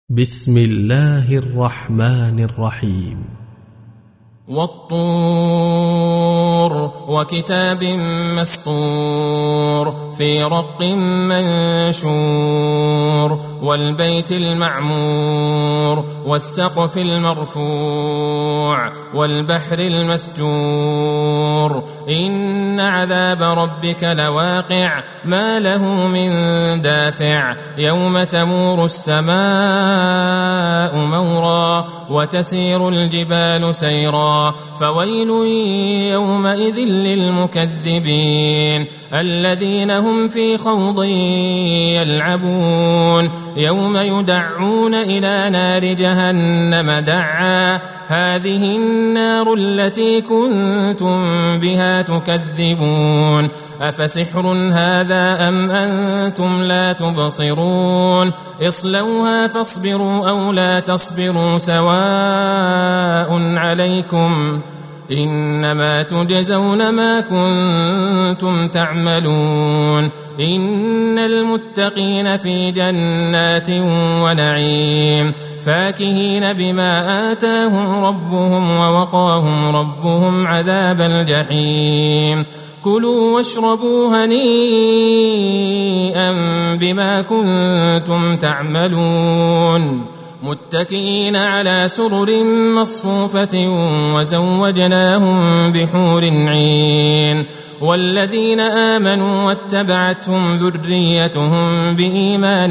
بسم الله الرحمن الرحيم والطور وكتاب مسطور في رق منشور والبيت المعمور والسقف المرفوع والبحر المسجور إن عذاب ربك لواقع ما له من دافع يوم تمور السماء مورا وتسير الجبال سيرا فويل يومئذ للمكذبين الذين هم في خوض يلعبون يوم يدعون إلى نار جهنم دعا هذه النار التي كنتم بها تكذبون أفسحر هذا أم أنتم لا تبصرون اصلوها فاصبروا أو لا تصبروا سواء عليكم إنما تجزون ما كنتم تعملون إن المتقين في جنات ونعيم فاكهين بما آتاهم ربهم ووقاهم ربهم عذاب الجحيم كلوا واشربوا هنيئا بما كنتم تعملون متكئين على سرر مصفوفة وزوجناهم بحور عين والذين آمنوا واتبعتهم ذريتهم بإيمان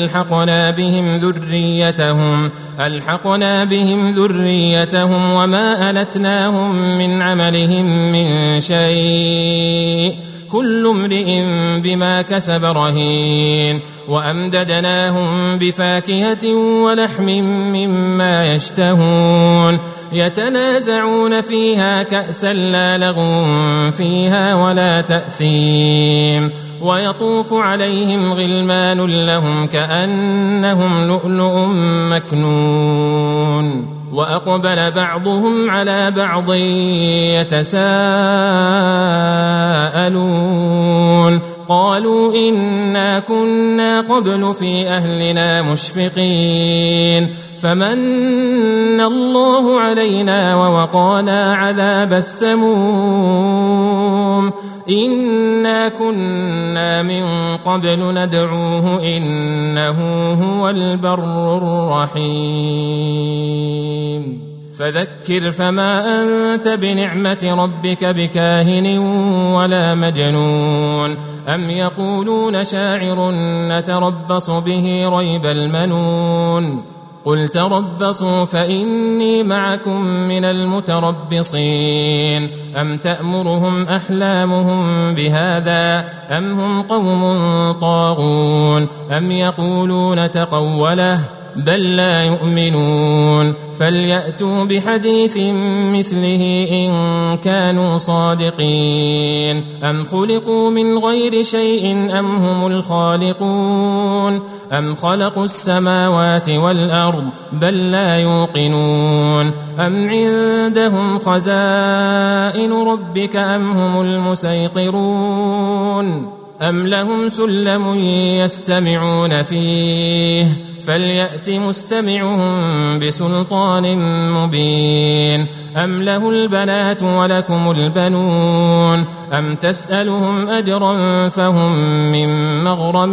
ألحقنا بهم ذريتهم وما ألتناهم من عملهم من شيء كل امرئ بما كسب رهين وأمددناهم بفاكهة ولحم مما يشتهون يتنازعون فيها كأسا لا لغو فيها ولا تأثيم ويطوف عليهم غلمان لهم كأنهم لؤلؤ مكنون وأقبل بعضهم على بعض يتساءلون قالوا إنا كنا قبل في أهلنا مشفقين فمن الله علينا ووقانا عذاب السموم إنا كنا من قبل ندعوه إنه هو البر الرحيم فذكر فما أنت بنعمة ربك بكاهن ولا مجنون أم يقولون شاعر نتربص به ريب المنون قل تربصوا فإني معكم من المتربصين أم تأمرهم أحلامهم بهذا أم هم قوم طاغون أم يقولون تقوله بل لا يؤمنون فليأتوا بحديث مثله إن كانوا صادقين أم خلقوا من غير شيء أم هم الخالقون أم خلقوا السماوات والأرض بل لا يوقنون أم عندهم خزائن ربك أم هم المسيطرون أم لهم سلم يستمعون فيه فليأت مستمعهم بسلطان مبين أم له البنات ولكم البنون أم تسألهم أجرا فهم من مغرم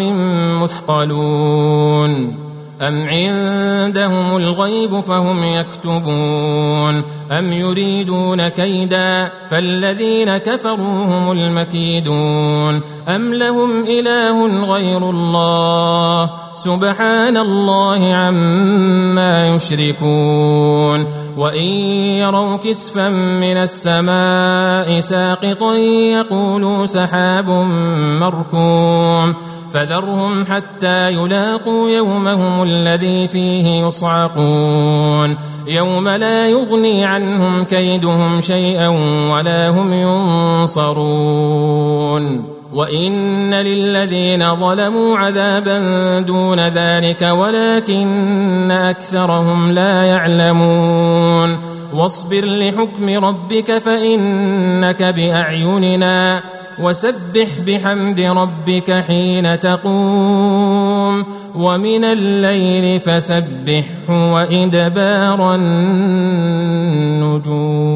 مثقلون أم عندهم الغيب فهم يكتبون أم يريدون كيدا فالذين كفروا هم المكيدون أم لهم إله غير الله سبحان الله عما يشركون وإن يروا كسفا من السماء ساقطا يقولوا سحاب مركوم فذرهم حتى يلاقوا يومهم الذي فيه يصعقون يوم لا يغني عنهم كيدهم شيئا ولا هم ينصرون وإن للذين ظلموا عذابا دون ذلك ولكن أكثرهم لا يعلمون واصبر لحكم ربك فإنك بأعيننا وسبح بحمد ربك حين تقوم ومن الليل فسبحه وإدبار النجوم.